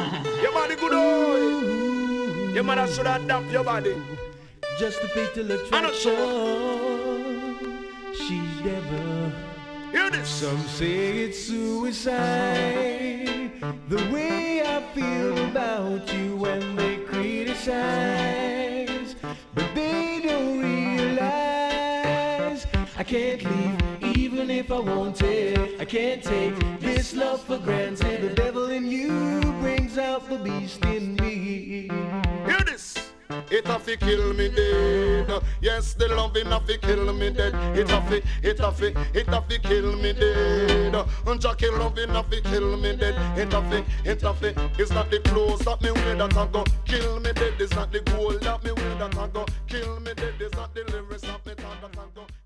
Your body good old. Your mother should adapt your body. Just a fatal attraction. She's devil. Hear this. Some say it's suicide. The way I feel about you when they criticize, but they don't realize I can't leave even if I wanted. I can't take this love for granted. The devil in you brings out the beast in me. Hear this. It have to kill me dead. Yes, the loving have to kill me dead. It have to kill me dead. Jackie loving have to kill me dead. It have to. It's not the clothes that me wear that I go kill me dead. It's not the gold that me wear that I go kill me dead. It's not the lyrics that me talk that I go.